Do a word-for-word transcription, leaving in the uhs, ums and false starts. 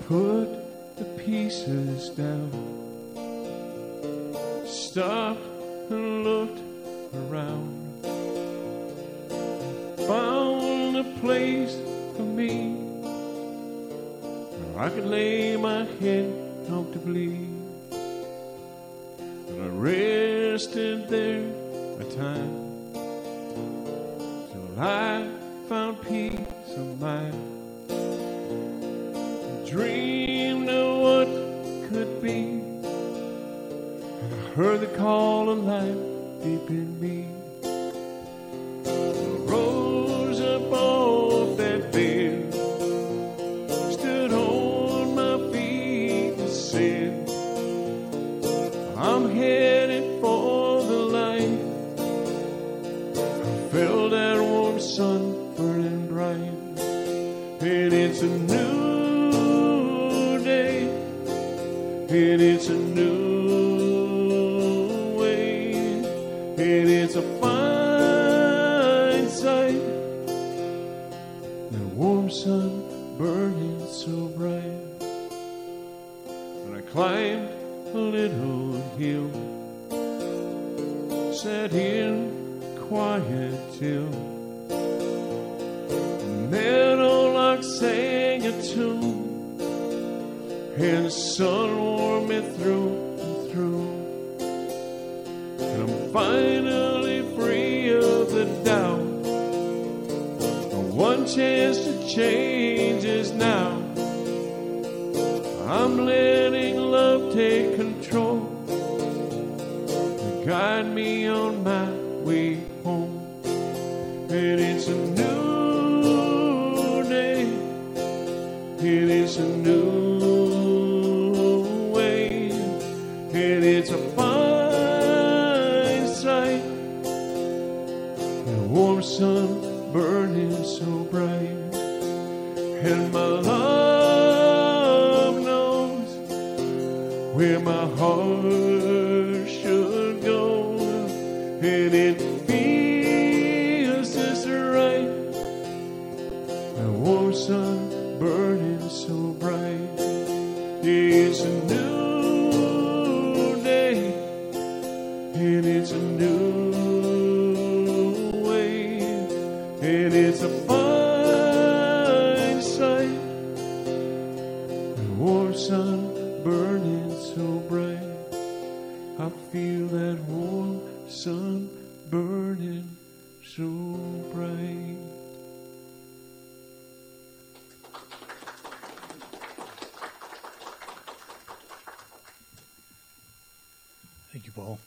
put the pieces down, stopped and looked around, found a place for me where I could lay my head comfortably. And I rested there a time till I found peace of mind. Dreamed of what could be, and I heard the call of life deep in me. I rose up off that bed, stood on my feet and said, I'm headed for the light. I felt that warm sun burning bright, and it's a new and it's a new way, and it's a fine sight, that warm sun burning so bright. When I climbed a little hill, sat in quiet till the meadowlark sang a tune, and the sun warmed me through and through. And I'm finally free of the doubt. My one chance to change is now. I'm letting love take control to guide me on my way home. And it's a new day, and it's a new and it's a fine sight, the warm sun burning so bright, and my love knows where my heart should go, and it feels just right, the warm sun burning so bright. It's a new and it's a new way, and it's a fine sight, the warm sun burning so bright. I feel that warm sun burning so bright. Thank you, Paul.